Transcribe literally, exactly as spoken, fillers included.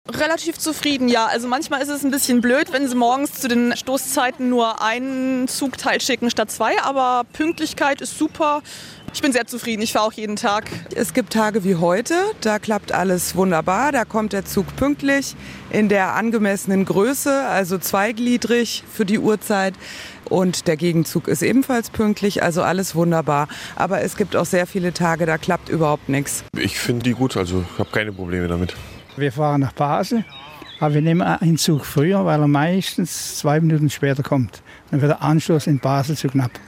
Relativ zufrieden, ja. Also manchmal ist es ein bisschen blöd, wenn sie morgens zu den Stoßzeiten nur einen Zugteil schicken statt zwei, aber Pünktlichkeit ist super. Ich bin sehr zufrieden, ich fahre auch jeden Tag. Es gibt Tage wie heute, da klappt alles wunderbar, da kommt der Zug pünktlich in der angemessenen Größe, also zweigliedrig für die Uhrzeit. Und der Gegenzug ist ebenfalls pünktlich, also alles wunderbar. Aber es gibt auch sehr viele Tage, da klappt überhaupt nichts. Ich finde die gut, also ich habe keine Probleme damit. Wir fahren nach Basel, aber wir nehmen einen Zug früher, weil er meistens zwei Minuten später kommt. Dann wird der Anschluss in Basel zu knapp.